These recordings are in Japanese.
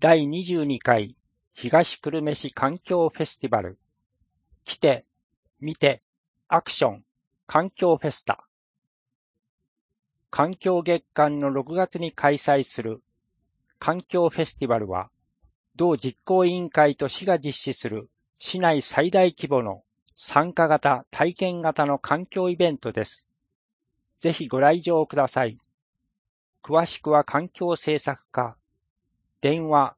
第22回東久留米市環境フェスティバル。来て、見て、アクション、環境フェスタ。環境月間の6月に開催する環境フェスティバルは、同実行委員会と市が実施する市内最大規模の参加型、体験型の環境イベントです。ぜひご来場ください。詳しくは環境政策課、電話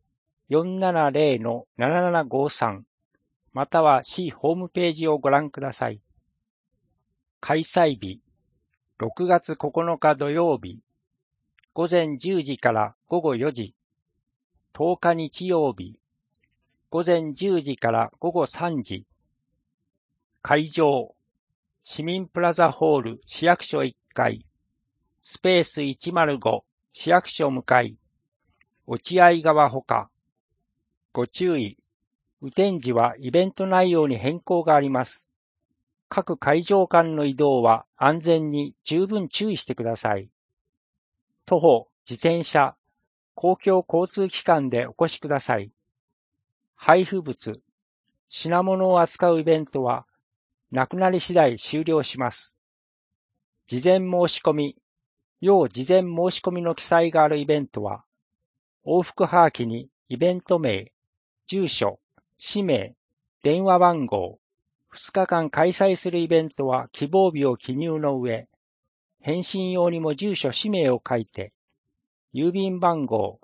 470-7753 または市ホームページをご覧ください。開催日、6月9日土曜日、午前10時から午後4時、10日日曜日、午前10時から午後3時。会場、市民プラザホール市役所1階、スペース105市役所向かい、落合川ほか。ご注意、雨天時はイベント内容に変更があります。各会場間の移動は安全に十分注意してください。徒歩、自転車、公共交通機関でお越しください。配布物、品物を扱うイベントはなくなり次第終了します。事前申し込み、要事前申し込みの記載があるイベントは、往復はがきにイベント名、住所、氏名、電話番号、2日間開催するイベントは希望日を記入の上、返信用にも住所、氏名を書いて、郵便番号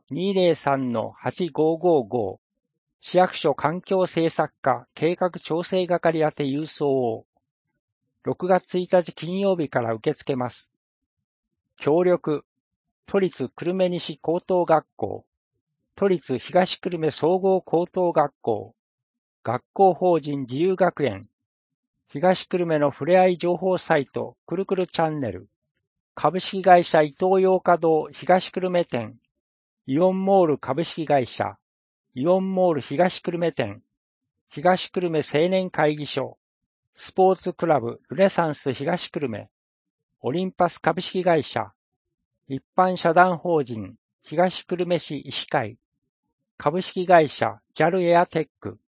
203-8555 市役所環境政策課計画調整係宛て郵送を6月1日金曜日から受け付けます。協力、都立久留米西高等学校、都立東久留米総合高等学校、学校法人自由学園、東久留米のふれあい情報サイトくるくるチャンネル、株式会社イトーヨーカドー東久留米店、イオンモール株式会社、イオンモール東久留米店、東久留米青年会議所、スポーツクラブルネサンス東久留米、オリンパス株式会社、一般社団法人東久留米市医師会、株式会社 JAL エアテック、